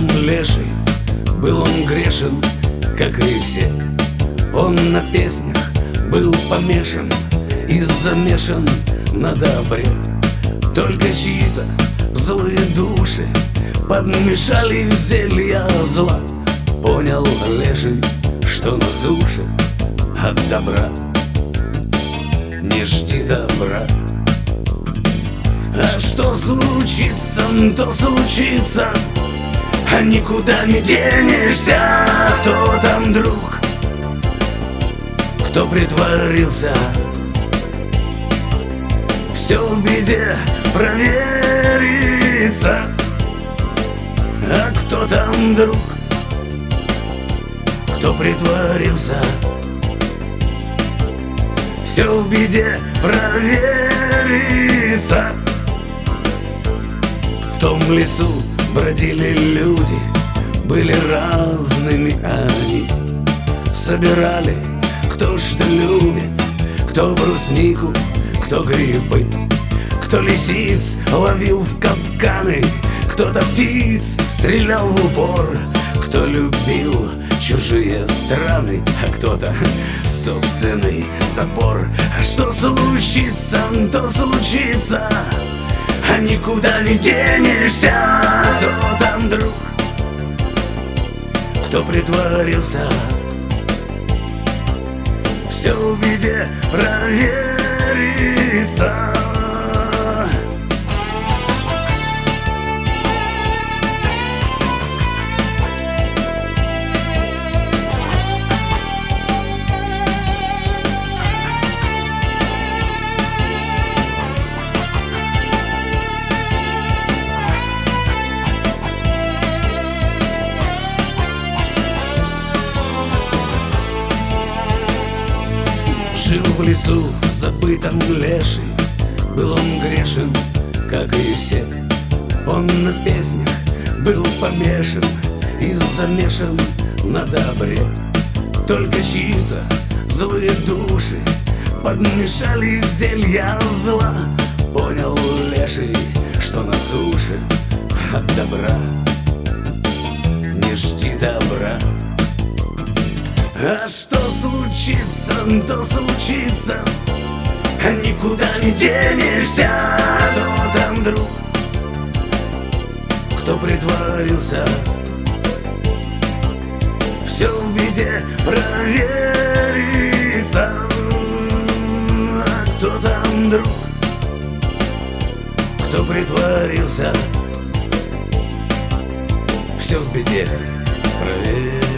забытом леший, был он грешен, как и все. Он на песнях был помешан и замешан на добре. Только чьи-то злые души подмешали в зелья зла. Понял леший, что на суше от добра не жди добра. А что случится, то случится, а никуда не денешься. Кто там друг, кто притворился, все в беде проверится. А кто там друг, кто притворился, все в беде проверится. В том лесу бродили люди, были разными они. Собирали, кто что любит, кто бруснику, кто грибы, кто лисиц ловил в капканы, кто-то птиц стрелял в упор, кто любил чужие страны, а кто-то собственный забор. А что случится, то случится, а никуда не денешься. Кто там друг, кто притворился, все в беде проверится. Жил в лесу забытом леший, был он грешен, как и все. Он на песнях был помешан и замешан на добре. Только чьи-то злые души подмешали в зелья зла. Понял леший, что на суше от добра не жди добра. А что случится, то случится, а никуда не денешься. Кто там друг, кто притворился, все в беде проверится. А кто там друг, кто притворился, все в беде проверится.